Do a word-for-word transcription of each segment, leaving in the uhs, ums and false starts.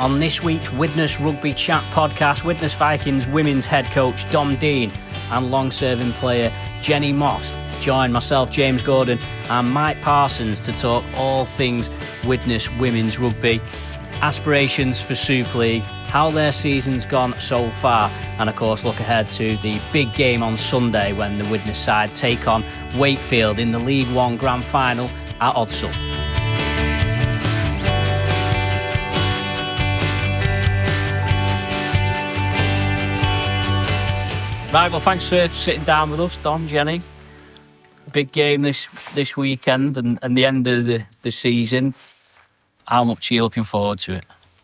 On this week's Widnes Rugby Chat podcast, Widnes Vikings women's head coach Dom Dean and long-serving player Jenny Moss join myself, James Gordon, and Mike Parsons to talk all things Widnes women's rugby, aspirations for Super League, how their season's gone so far, and of course look ahead to the big game on Sunday when the Widnes side take on Wakefield in the League One Grand Final at Odsal. Right, well, thanks for sitting down with us, Dom, Jenny. Big game this this weekend and, and the end of the, the season. How much are you looking forward to it?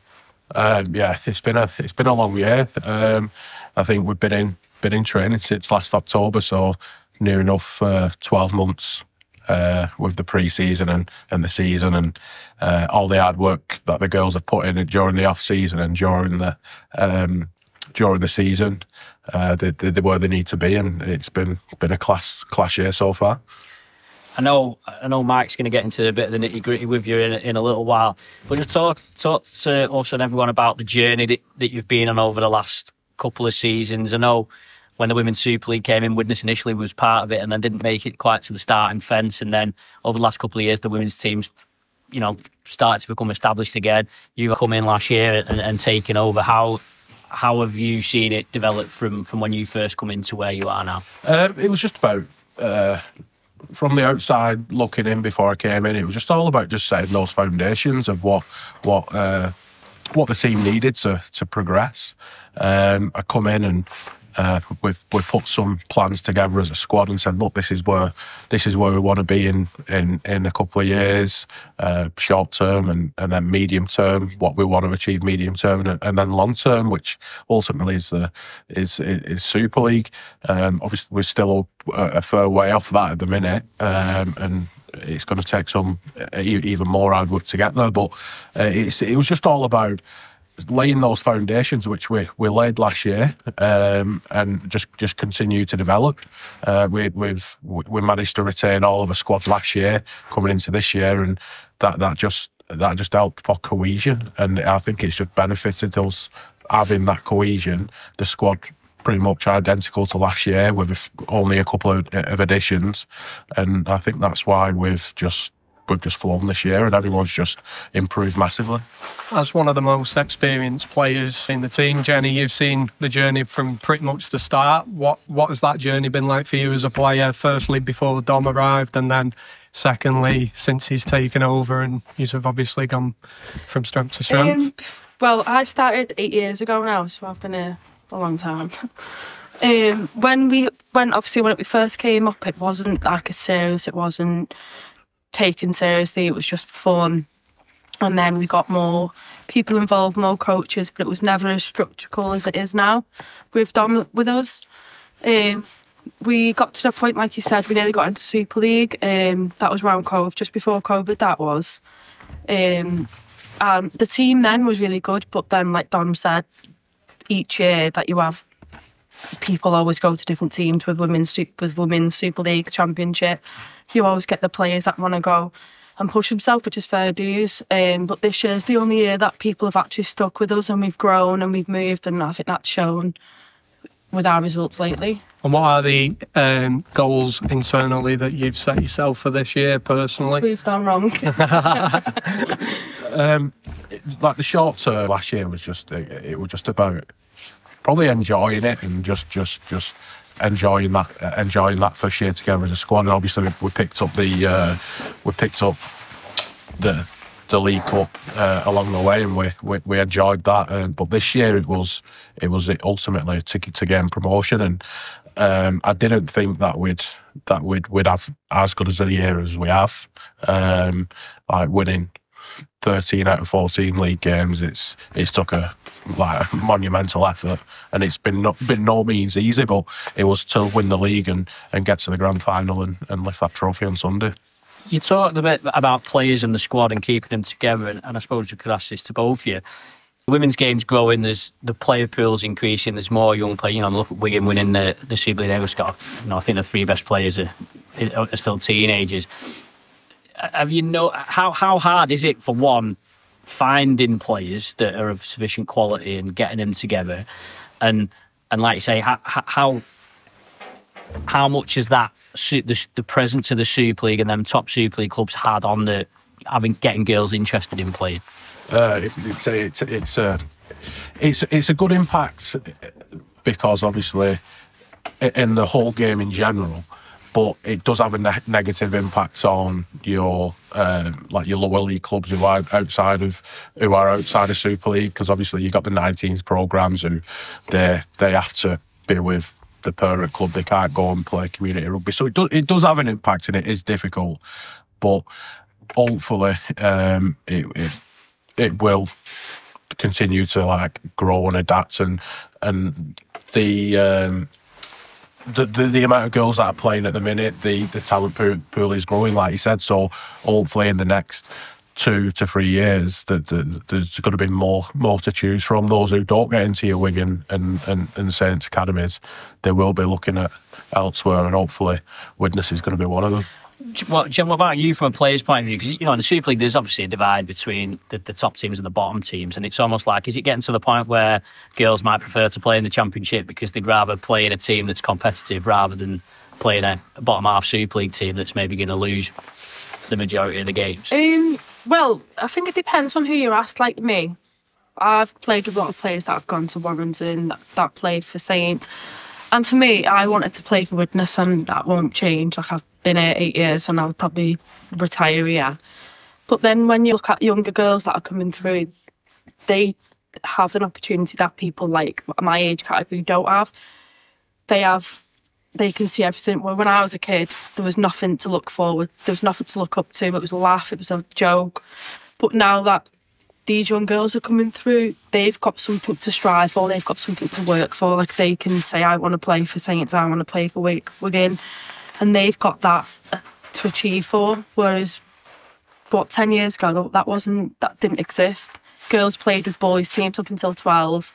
Um, yeah, it's been a it's been a long year. Um, I think we've been in been in training since last October, so near enough uh, twelve months uh, with the pre-season and, and the season and uh, all the hard work that the girls have put in during the off season and during the um, during the season. Uh, they, they, they're where they need to be, and it's been been a class class year so far. I know, I know. Mike's going to get into a bit of the nitty gritty with you in, in a little while, but just talk talk to us and everyone about the journey that, that you've been on over the last couple of seasons. I know when the Women's Super League came in, Widnes initially was part of it, and then didn't make it quite to the starting fence. And then over the last couple of years, the women's teams, you know, started to become established again. You come in last year and, and taken over. How how have you seen it develop from, from when you first come into where you are now? Um, it was just about. Uh, From the outside looking in before I came in, it was just all about just setting those foundations of what what uh, what the team needed to to progress. Um, I come in and uh, we've we put some plans together as a squad and said, look, this is where this is where we want to be in in, in a couple of years, uh, short term and, and then medium term. What we want to achieve medium term and, and then long term, which ultimately is the is is Super League. Um, obviously, we're still a, a fair way off that at the minute, um, and it's going to take some even more hard work to get there. But uh, it's it was just all about laying those foundations which we, we laid last year, um, and just just continue to develop. Uh, we we've we managed to retain all of the squad last year coming into this year, and that that just that just helped for cohesion. And I think it's just benefited us having that cohesion. The squad pretty much identical to last year with only a couple of, of additions, and I think that's why we've just. We've just flown this year and everyone's just improved massively. As one of the most experienced players in the team, Jenny, you've seen the journey from pretty much the start. What what has that journey been like for you as a player, firstly before Dom arrived and then secondly since he's taken over and you have obviously gone from strength to strength? Um, well, I started eight years ago now, so I've been here a long time. um, when we, when obviously when we first came up, it wasn't like as serious, it wasn't taken seriously, it was just fun, and then we got more people involved, more coaches, but it was never as structural as it is now with Dom with us. Um, we got to the point, like you said, we nearly got into Super League. Um, that was around COVID, just before COVID that was. Um, and the team then was really good, but then like Dom said, each year that you have, people always go to different teams with women's with women's Super League Championship. You always get the players that want to go and push themselves, which is fair dues. Um, but this year's the only year that people have actually stuck with us and we've grown and we've moved, and I think that's shown with our results lately. And what are the um, goals internally that you've set yourself for this year personally? We've done wrong. um, like the short term last year was just it, it was just about probably enjoying it and just just just. enjoying that uh, enjoying that first year together as a squad. And obviously we, we picked up the uh, we picked up the the League Cup uh, along the way, and we we, we enjoyed that. Uh, but this year it was it was ultimately to to gain promotion, and um, I didn't think that we'd that we'd we'd have as good as a year as we have. Um, like winning thirteen out of fourteen league games, it's it's took a like a monumental effort, and it's been not been no means easy, but it was to win the league and, and get to the grand final and, and lift that trophy on Sunday. You talked a bit about players in the squad and keeping them together, and, and I suppose you could ask this to both of you. The women's game's growing, there's the player pool's increasing, there's more young players. You know, look at Wigan winning the, the Super League. They've got, you know, I think the three best players are, are still teenagers. Have you know how how hard is it for one finding players that are of sufficient quality and getting them together, and and like you say, how how, how much has that the, the presence of the Super League and them top Super League clubs had on the having getting girls interested in playing? Uh, it, it's a, it's it's a it's it's a good impact because obviously in the whole game in general, but it does have a ne- negative impact on your uh, like your lower league clubs who are outside of who are outside of Super League, because obviously you've got the nineteens programs who they they have to be with the parent club. They can't go and play community rugby, so it does it does have an impact and it is difficult, but hopefully um, it, it it will continue to like grow and adapt, and and the. Um, The, the the amount of girls that are playing at the minute, the, the talent pool, pool is growing, like you said. So hopefully in the next two to three years, that the, there's going to be more more to choose from. Those who don't get into your Wigan and, and, and Saints academies, they will be looking at elsewhere, and hopefully Widnes is going to be one of them. Well, Jen, what about you from a player's point of view? Because, you know, in the Super League, there's obviously a divide between the, the top teams and the bottom teams. And it's almost like, is it getting to the point where girls might prefer to play in the Championship because they'd rather play in a team that's competitive rather than playing a, a bottom half Super League team that's maybe going to lose the majority of the games? Um, well, I think it depends on who you're asked. Like me, I've played with a lot of players that have gone to Warrington, that, that played for Saint. And for me, I wanted to play for Widnes, and that won't change. Like, I've been here eight years and I'll probably retire here. But then when you look at younger girls that are coming through, they have an opportunity that people like my age category don't have. They have, they can see everything. Well, when I was a kid, there was nothing to look forward. There was nothing to look up to. It was a laugh. It was a joke. But now that these young girls are coming through, they've got something to strive for, they've got something to work for. Like, they can say, I want to play for Saints, I want to play for Wigan, and they've got that to achieve for. Whereas, what, ten years ago, that wasn't, that didn't exist. Girls played with boys teams up until twelve,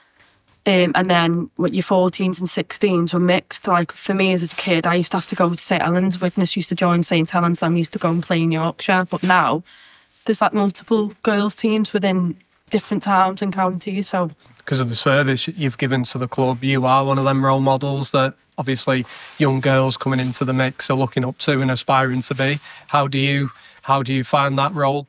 um, and then what, your fourteens and sixteens were mixed. Like, for me as a kid, I used to have to go to St Helens. Widnes used to join St Helens, and I used to go and play in Yorkshire. But now there's like multiple girls' teams within different towns and counties. So, because of the service you've given to the club, you are one of them role models that obviously young girls coming into the mix are looking up to and aspiring to be. How do you how do you find that role?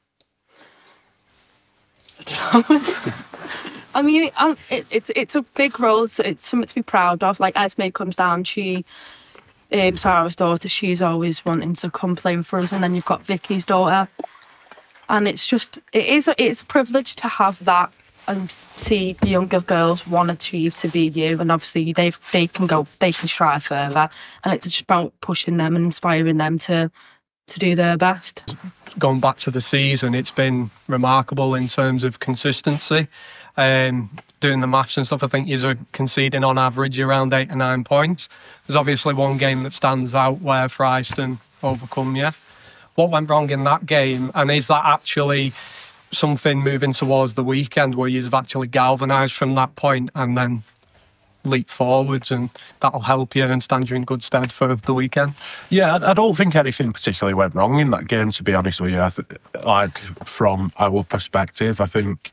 I mean, it, it, it's it's a big role. So it's something to be proud of. Like, Esme comes down, she. Um, Sarah's daughter, she's always wanting to come play for us, and then you've got Vicky's daughter. And it's just, it is, it's a privilege to have that and see the younger girls want to achieve to be you. And obviously they they can go, they can strive further. And it's just about pushing them and inspiring them to to do their best. Going back to the season, it's been remarkable in terms of consistency. Um, doing the maths and stuff, I think you're conceding on average around eight or nine points. There's obviously one game that stands out where Fryston overcome you. What went wrong in that game, and is that actually something moving towards the weekend where you've actually galvanised from that point and then leap forwards, and that'll help you and stand you in good stead for the weekend? Yeah, I, I don't think anything particularly went wrong in that game, to be honest with you. I th- like, from our perspective, I think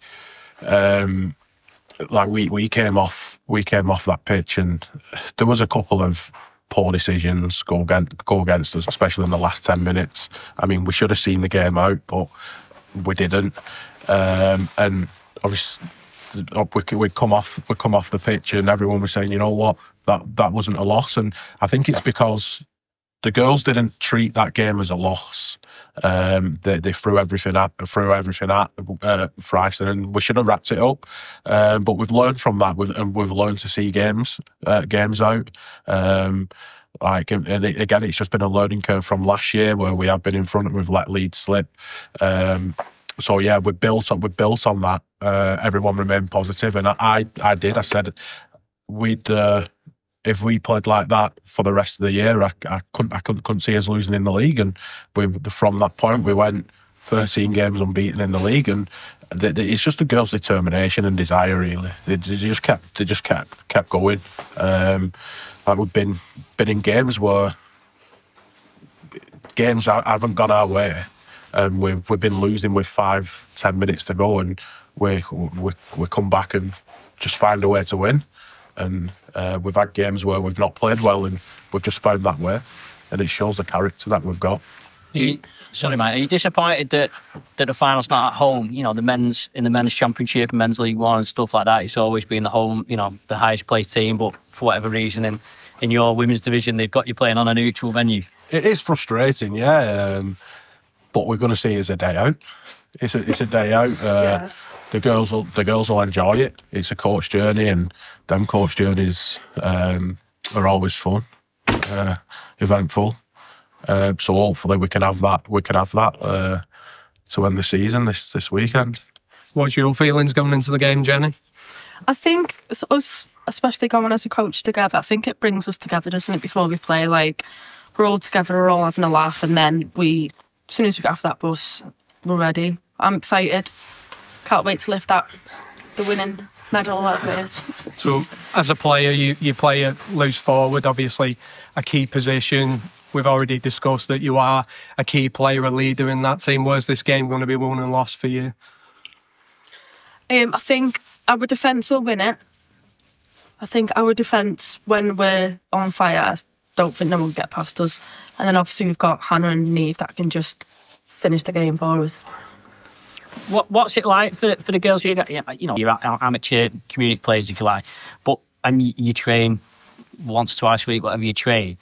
um, like we, we came off we came off that pitch, and there was a couple of poor decisions go against, go against us, especially in the last ten minutes. I mean, we should have seen the game out, but we didn't. Um, and obviously, we we come off we come off the pitch, and everyone was saying, you know what, that that wasn't a loss. And I think it's because the girls didn't treat that game as a loss. Um, they, they threw everything at threw everything at uh, Fryston, and we should have wrapped it up. Um, but we've learned from that, we've, and we've learned to see games uh, games out. Um, like, and it, again, it's just been a learning curve from last year where we have been in front and we've let leads slip. Um, so yeah, we built on we built on that. Uh, everyone remained positive, and I I, I did. I said we'd. Uh, If we played like that for the rest of the year, I, I couldn't, I couldn't, couldn't see us losing in the league. And we, from that point, we went thirteen games unbeaten in the league. And they, they, it's just the girls' determination and desire, really. They, they just kept, they just kept, kept going. Um, like we've been, been in games where games haven't gone our way, and we've we've been losing with five, ten minutes to go, and we we we come back and just find a way to win. And uh, we've had games where we've not played well, and we've just found that way, and it shows the character that we've got. Are you, sorry, mate. Are you disappointed that, that the final's not at home? You know, the men's in the men's championship, men's League One, and stuff like that. It's always been the home, you know, the highest placed team. But for whatever reason, in in your women's division, they've got you playing on a neutral venue. It is frustrating, yeah. Um, but we're going to see it as a day out. It's a it's a day out. Uh, Yeah. The girls will the girls will enjoy it. It's a coach journey, and them coach journeys um, are always fun, uh, eventful. Uh, so hopefully we can have that. We can have that uh, to end the season this this weekend. What's your feelings going into the game, Jenny? I think it's us, especially going as a coach together, I think it brings us together, doesn't it, before we play? Like, we're all together, we're all having a laugh, and then we, as soon as we get off that bus, we're ready. I'm excited. Can't wait to lift that, the winning medal, whatever it is. So, as a player, you, you play a loose forward, obviously a key position. We've already discussed that you are a key player, a leader in that team. Where's this game going to be won and lost for you? Um, I think our defence will win it. I think our defence, when we're on fire, I don't think no one will get past us. And then obviously we've got Hannah and Neve that can just finish the game for us. What What's it like for for the girls? You got, you know, you're amateur community players, if you like, but and you, you train once, twice a week, whatever you train.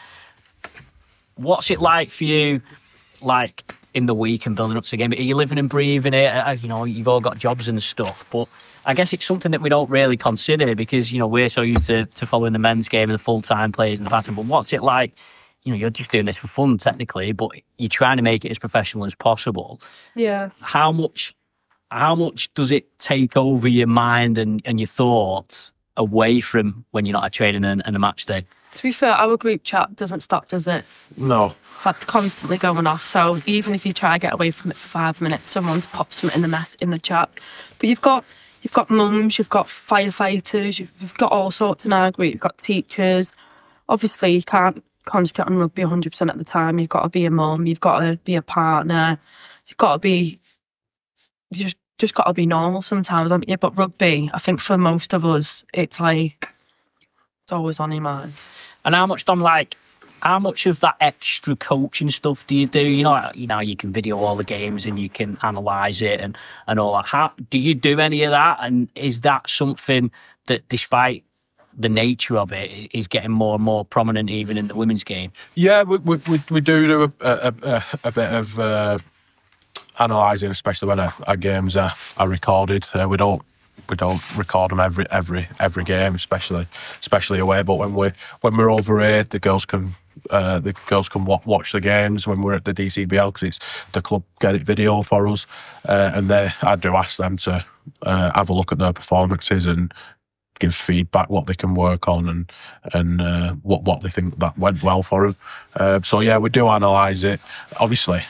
What's it like for you, like in the week and building up to the game? Are you living and breathing it? You know, you've all got jobs and stuff, but I guess it's something that we don't really consider because, you know, we're so used to, to following the men's game and the full-time players and the pattern. But what's it like? You know, you're just doing this for fun, technically, but you're trying to make it as professional as possible. Yeah. How much, how much does it take over your mind and, and your thoughts away from when you're not at training and, and a match day? To be fair, our group chat doesn't stop, does it? No. That's constantly going off. So even if you try to get away from it for five minutes, someone's popped something in the mess in the chat. But you've got you've got mums, you've got firefighters, you've, you've got all sorts in our group. You've got teachers. Obviously, you can't concentrate on rugby one hundred percent of the time. You've got to be a mum. You've got to be a partner. You've got to be you just just got to be normal sometimes, haven't you? But rugby, I think for most of us, it's like it's always on your mind. And how much, Dom, like, how much of that extra coaching stuff do you do? You know, you know, you can video all the games and you can analyse it and, and all that. How, do you do any of that? And is that something that, despite the nature of it, is getting more and more prominent even in the women's game? Yeah, we we we, we do do a, a, a, a bit of uh, analysing, especially when our, our games are, are recorded. Uh, we don't. We don't record them every every every game, especially especially away. But when we when we're over here, the girls can uh, the girls can watch, watch the games when we're at the D C B L because it's the club get it video for us, uh, and they I do ask them to uh, have a look at their performances and give feedback what they can work on and and uh, what what they think that went well for them. Uh, so yeah, we do analyse it. Obviously,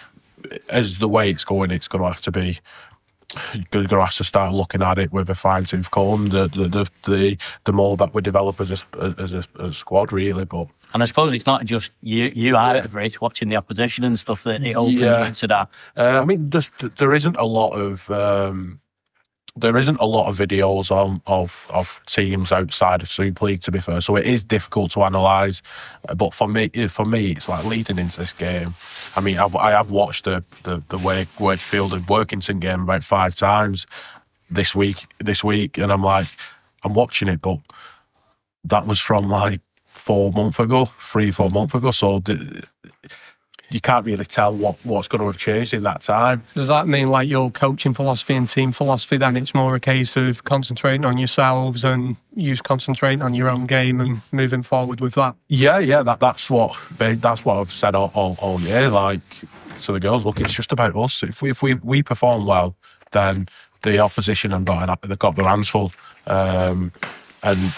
as the way it's going, it's going to have to be. You're going to have to start looking at it with a fine-tooth comb. The the the the, the more that we develop as a, as a as a squad, really. But and I suppose it's not just you you either, it's watching the opposition and stuff that it opens yeah. you into that. Uh, I mean, there's, there isn't a lot of um, there isn't a lot of videos on of of teams outside of Super League, to be fair. So it is difficult to analyse. But for me, for me, it's like leading into this game. I mean, I've, I have watched the the the Wakefield and Workington game about five times this week. This week, and I'm like, I'm watching it, but that was from like four months ago, three, four months ago. So the, you can't really tell what, what's going to have changed in that time. Does that mean like your coaching philosophy and team philosophy, then it's more a case of concentrating on yourselves and you concentrating on your own game and moving forward with that? Yeah, yeah, that that's what that's what I've said all, all, all year. Like, to the girls, look, it's just about us. If we if we, we perform well, then the opposition have got they've got their hands full, um, and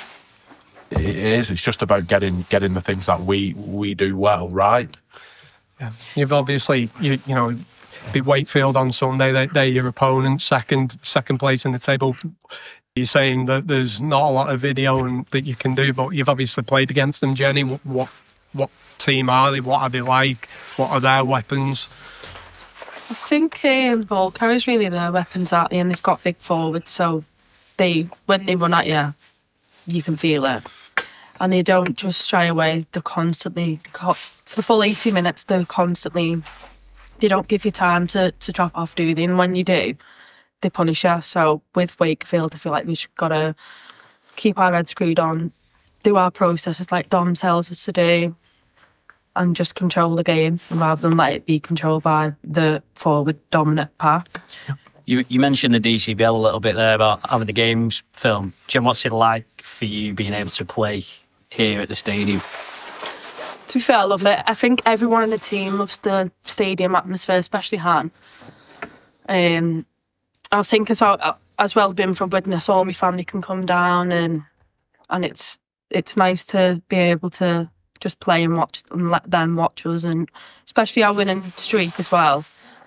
it is. It's just about getting getting the things that we we do well right. Yeah. You've obviously, you you know, beat Wakefield on Sunday. They, they're your opponent, second second place in the table. You're saying that there's not a lot of video and that you can do, but you've obviously played against them, Jenny. What what, what team are they? What are they like? What are their weapons? I think um, ball carriers really their weapons, aren't they? And they've got big forwards, so they when they run at you, you can feel it. And they don't just shy away. They're constantly, for the full eighty minutes, they're constantly, they don't give you time to, to drop off, do they? And when you do, they punish you. So with Wakefield, I feel like we've got to keep our heads screwed on, do our processes like Dom tells us to do, and just control the game rather than let it be controlled by the forward dominant pack. You you mentioned the D C B L a little bit there about having the games filmed. Jim, what's it like for you being able to play here at the stadium? To be fair, I love it. I think everyone in the team loves the stadium atmosphere, especially Han. Um, I think as well, as well being from Widnes, all my family can come down, and and it's it's nice to be able to just play and watch and let them watch us, and especially our winning streak as well.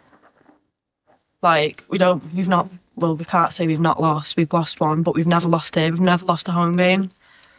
Like we don't, we've not, well, we can't say we've not lost. We've lost one, but we've never lost here. We've never lost a home game.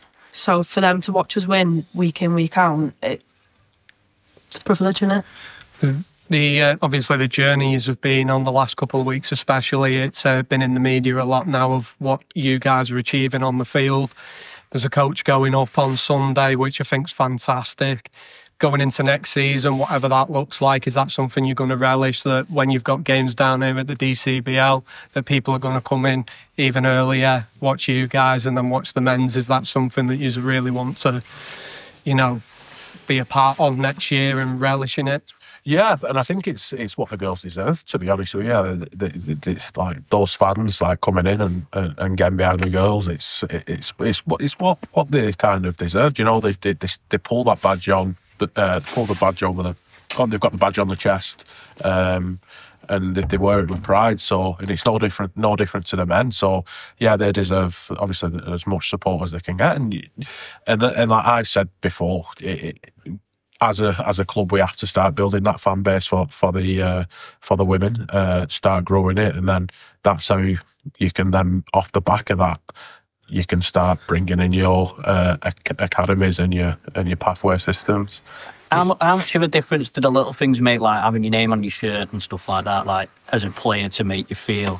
So for them to watch us win week in, week out, it, it's a privilege, isn't it? The uh, obviously the journeys have been on the last couple of weeks, especially. It's uh, been in the media a lot now of what you guys are achieving on the field. There's a coach going up on Sunday, which I think's fantastic. Going into next season, whatever that looks like, is that something you're going to relish, that when you've got games down here at the D C B L, that people are going to come in even earlier, watch you guys and then watch the men's? Is that something that you really want to, you know, be a part of next year and relishing it? Yeah, and I think it's it's what the girls deserve, to be honest with you. Yeah, the, the, the, like those fans like coming in and, and, and getting behind the girls, it's it's it's what it's what, what they kind of deserved. You know, they they they, they pull that badge on, uh, pull the badge over the, oh, they've got the badge on the chest, um, and they, they wear it with pride. So, and it's no different, no different to the men. So, yeah, they deserve obviously as much support as they can get. And and and like I said before, it, it, As a as a club, we have to start building that fan base for for the uh, for the women, uh, start growing it, and then that's how you, you can then off the back of that, you can start bringing in your uh, academies and your and your pathway systems. How, how much of a difference do the little things make, like having your name on your shirt and stuff like that, like as a player, to make you feel?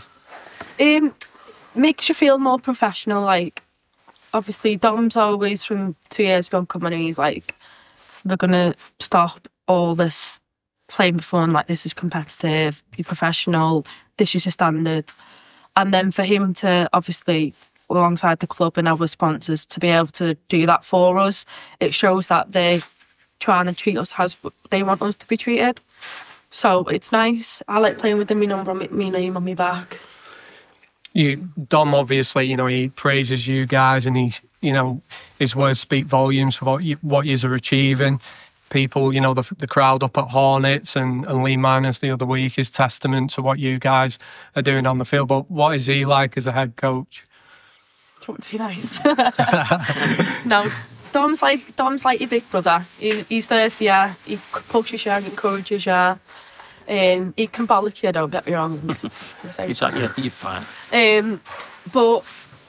Um, makes you feel more professional. Like obviously, Dom's always from two years ago coming in. He's like, we're going to stop all this playing for fun, like this is competitive, be professional, this is your standard. And then for him to obviously, alongside the club and our sponsors, to be able to do that for us, it shows that they're trying to treat us as they want us to be treated. So it's nice. I like playing with them, my number on my name on my back. You, Dom, obviously, you know, he praises you guys, and he, you know, his words speak volumes for what you, what yous are achieving. People, you know, the, the crowd up at Hornets and, and Lee Minus the other week is testament to what you guys are doing on the field. But what is he like as a head coach? Do you want to be nice? No, Dom's like Dom's like your big brother. He, he's there for you. He pushes you, encourages you. Um, he can bollock you, don't get me wrong. It's like, yeah, you're fine. Um, but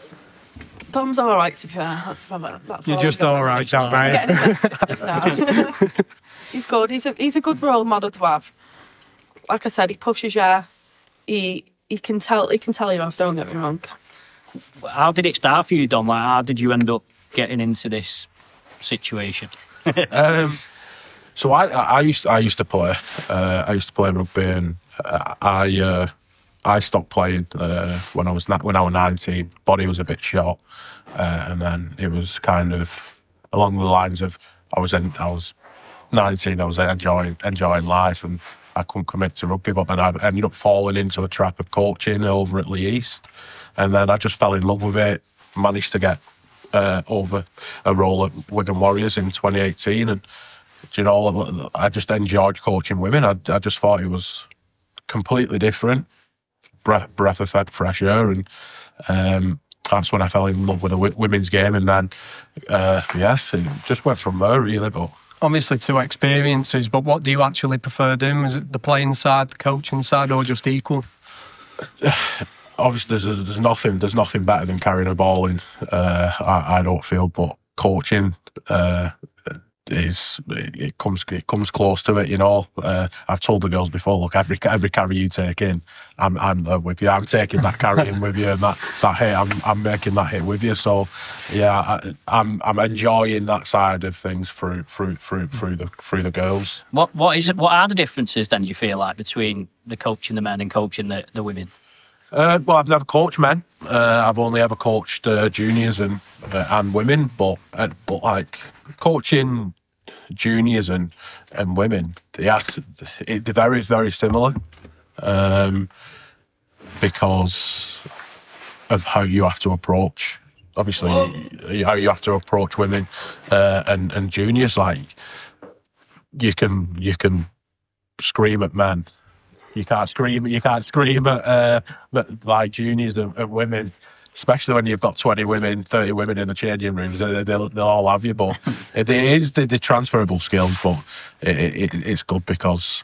Dom's all right, to be fair. That's, that's You're all just all right, Dom, mate. No. He's good. He's a he's a good role model to have. Like I said, he pushes you. He he can tell he can tell you off. Don't get me wrong. How did it start for you, Dom? Like, how did you end up getting into this situation? um, so I, I used I used to play uh, I used to play rugby, and uh, I uh, I stopped playing uh, when I was na- when I was nineteen. Body was a bit short, uh, and then it was kind of along the lines of I was in, I was nineteen. I was enjoying enjoying life, and I couldn't commit to rugby. But then I ended up falling into the trap of coaching over at Lee East, and then I just fell in love with it. Managed to get uh, over a role at Wigan Warriors in twenty eighteen, and you know, I just enjoyed coaching women. I, I just thought it was completely different, breath, breath of fresh air, and um, that's when I fell in love with the women's game. And then, uh, yes, it just went from there, really. But obviously, two experiences. But what do you actually prefer doing? Is it the playing side, the coaching side, or just equal? Obviously, there's, there's nothing there's nothing better than carrying a ball in. Uh, I, I don't feel, but coaching, uh, is it comes it comes close to it, you know. Uh, I've told the girls before, look, every every carry you take in, I'm I'm there with you. I'm taking that carry in with you, and that, that hit, I'm I'm making that hit with you. So, yeah, I, I'm I'm enjoying that side of things through through through through the through the girls. What what is it? What are the differences then? Do you feel like between the coaching the men and coaching the, the women? Uh, well, I've never coached men. Uh, I've only ever coached uh, juniors and uh, and women, but uh, but like coaching juniors and, and women, yeah, it, they're very, very similar um, because of how you have to approach, obviously, how you have to approach women uh, and, and juniors. Like, you can you can scream at men. You can't scream. You can't scream at, uh, at like juniors and, and women. Especially when you've got twenty women, thirty women in the changing rooms, they, they'll, they'll all have you. But it is the, the transferable skills, but it, it, it's good because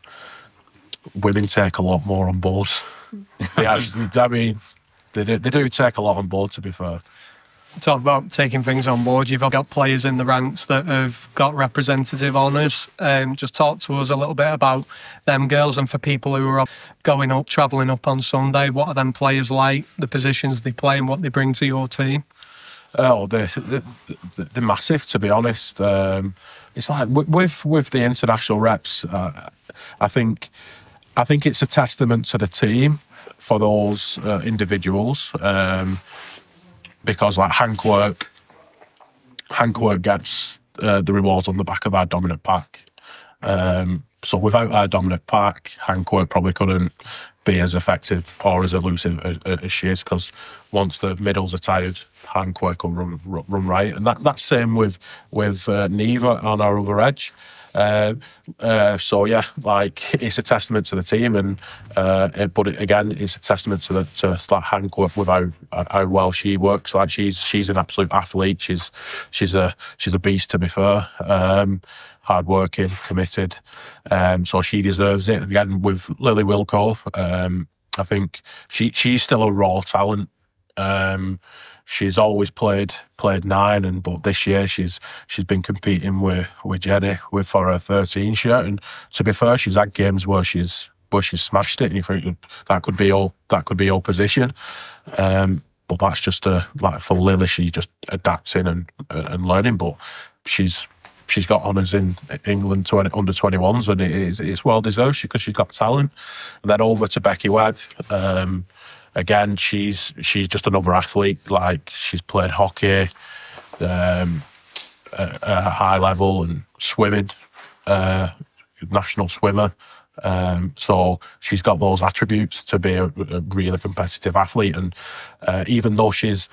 women take a lot more on board. They actually, I mean, they do, they do take a lot on board, to be fair. Talk about taking things on board. You've got players in the ranks that have got representative honours. Um, just talk to us a little bit about them girls, and for people who are going up, travelling up on Sunday, what are them players like, the positions they play and what they bring to your team? Oh, they're, they're, they're massive, to be honest. Um, it's like with with the international reps, uh, I think I think it's a testament to the team for those uh, individuals. Um, Because like Hank Work, Hank Work gets uh, the rewards on the back of our dominant pack. Um, so without our dominant pack, Hank Work probably couldn't be as effective or as elusive as, as she is, because once the middles are tired, Hank Work can run run right. And that that's same with with uh, Neva on our other edge. Uh, uh, so yeah, like it's a testament to the team, and uh, it, but it, again, it's a testament to the to like Hank with how how well she works. Like she's she's an absolute athlete. She's she's a she's a beast, to be fair. Um, hard working, committed. Um, so she deserves it. Again, with Lily Wilco, um, I think she she's still a raw talent. Um, She's always played played nine, and but this year she's she's been competing with, with Jenny with for her thirteen shirt. And to be fair, she's had games where she's where she's smashed it, and you think that could be all that could be all position. Um, but that's just a like for Lily, she's just adapting and and learning. But she's she's got honours in England twenty, under twenty-ones, and it is it's well deserved because she's got talent. And then over to Becky Webb. Um, Again, she's she's just another athlete. Like, she's played hockey um, at a high level and swimming, uh, national swimmer. Um, so she's got those attributes to be a, a really competitive athlete. And uh, even though she's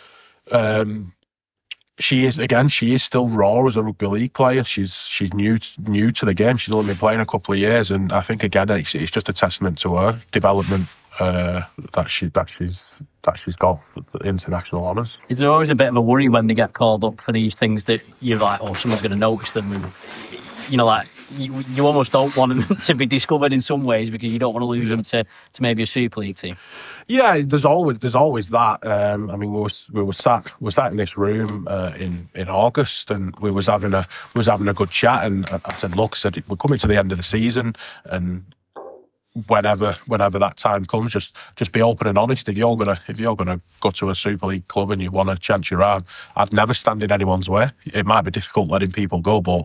um, she is again, she is still raw as a rugby league player. She's she's new new to the game. She's only been playing a couple of years, and I think again it's, it's just a testament to her development. Uh, that she that she's that she's got the international honours. Is there always a bit of a worry when they get called up for these things that you're like, oh, someone's going to notice them, and you know, like you, you almost don't want them to be discovered in some ways because you don't want to lose them to, to maybe a Super League team? Yeah, there's always there's always that. Um, I mean, we was we were sat we were sat in this room uh, in in August, and we was having a we was having a good chat, and I said, look, I said we're coming to the end of the season, and whenever whenever that time comes, just just be open and honest. If you're gonna if you're gonna go to a Super League club and you want to chance your arm, I'd never stand in anyone's way. It might be difficult letting people go, but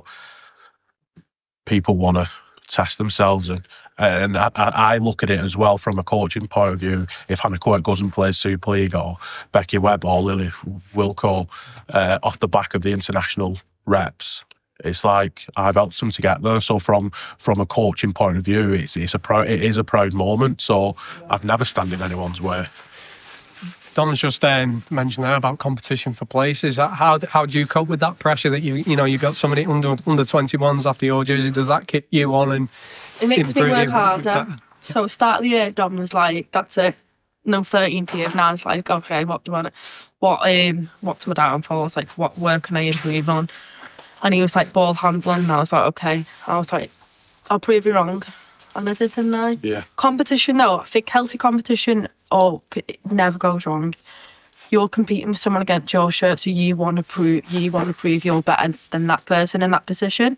people want to test themselves, and and I, I look at it as well from a coaching point of view. If Hannah Quirk goes and plays Super League, or Becky Webb or Lily Wilco uh, off the back of the international reps, it's like I've helped them to get there. So from from a coaching point of view, it's it's a proud, it is a proud moment. So I've never stand in anyone's way. Dom's just um, mentioned there about competition for places. How how do you cope with that pressure that you you know you got somebody under under twenty-ones after your jersey? Does that kick you on? And it makes me work harder. So start of the year, Dom was like, "That's it, no thirteenth years." Now it's like, okay, what do I what um what's my downfall? I was like, what where can I improve on? And he was like, ball handling, and I was like, okay. I was like, I'll prove you wrong. And I did, didn't I? Yeah. Competition, though. I think healthy competition, oh, it never goes wrong. you're competing with someone against your shirt, so you want to prove you want to prove you're better than that person in that position.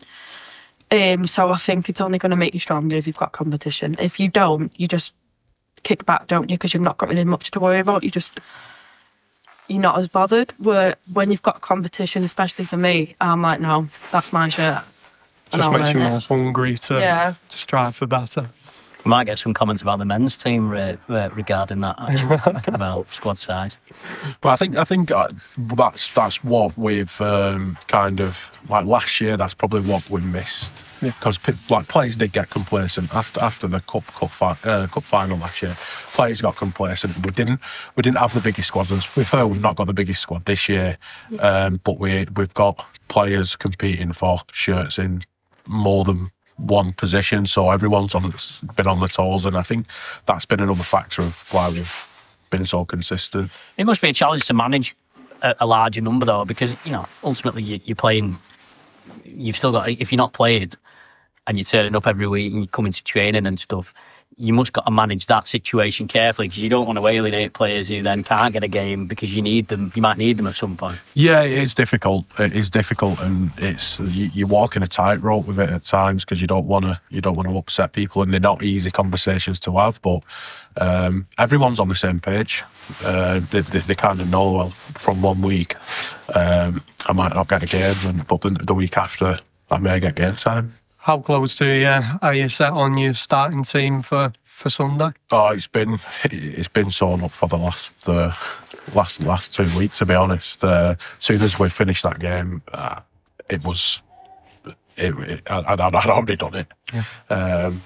Um, so I think it's only going to make you stronger if you've got competition. If you don't, you just kick back, don't you? Because you've not got really much to worry about. You just you're not as bothered. Where when you've got competition, especially for me, I'm like, no, that's my shirt. Just makes you more hungry to yeah. to strive for better. We might get some comments about the men's team uh, uh, regarding that, actually, talking about squad size. But I think I think uh, that's that's what we've um, kind of like last year. That's probably what we missed because yeah. like players did get complacent after after the cup cup, fi- uh, cup final last year. Players got complacent. We didn't we didn't have the biggest squad. As we've heard, we've not got the biggest squad this year, um, but we we've got players competing for shirts in more than one position, so everyone's on been on the toes, and I think that's been another factor of why we've been so consistent. It must be a challenge to manage a, a larger number, though, because you know ultimately you, you're playing. You've still got if you're not playing and you're turning up every week and you're coming to training and stuff. You must got to manage that situation carefully because you don't want to alienate players who then can't get a game because you need them. You might need them at some point. Yeah, it is difficult. It is difficult, and it's you, you're walking a tightrope with it at times because you don't want to. You don't want to upset people, and they're not easy conversations to have. But um, everyone's on the same page. Uh, they, they, they kind of know well from one week. Um, I might not get a game, and, but the, the week after I may get game time. How close to you are you set on your starting team for, for Sunday? Oh, it's been it's been sewn up for the last uh, last last two weeks. To be honest, uh, as soon as we finished that game, uh, it was it, it, I, I'd, I'd already done it. Yeah. Um,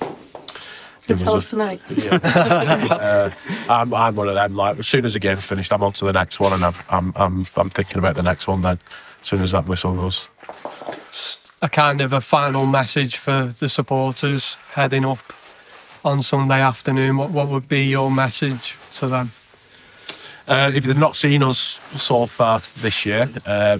it tell us tonight. Yeah. uh, I'm I'm one of them. Like as soon as the game's finished, I'm on to the next one, and I'm I'm I'm, I'm thinking about the next one. Then, as soon as that whistle goes. A kind of a final message for the supporters heading up on Sunday afternoon. What what would be your message to them? Uh, if they've not seen us so far this year, uh,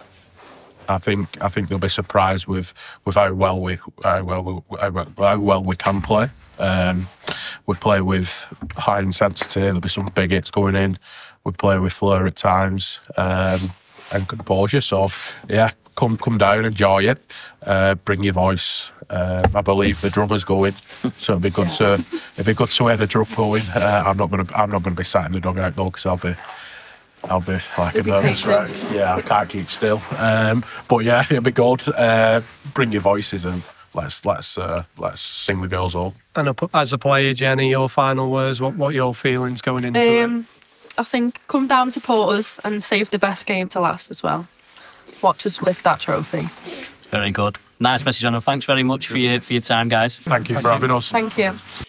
I think I think they'll be surprised with, with how well we how well we, how well we can play. Um, we play with high intensity. There'll be some big hits going in. We play with flair at times um, and composure. So yeah. Come, come down, enjoy it. Uh, bring your voice. Uh, I believe the drummer's going, so it'd be good to it'd be good to hear the drum going. Uh, I'm not gonna I'm not gonna be sat in the dugout though, because I'll be I'll be like You'll a nervous wreck. Yeah, I can't keep still. Um, but yeah, it'll be good. Uh, bring your voices and let's let's uh, let's sing the girls home. And as a player, Jenny, your final words. What what are your feelings going into um, it? I think come down, support us, and save the best game to last as well. Watch us lift that trophy. Very good. Nice message, Anna. Thanks very much for your for your time, guys. Thank you for having us. Thank you.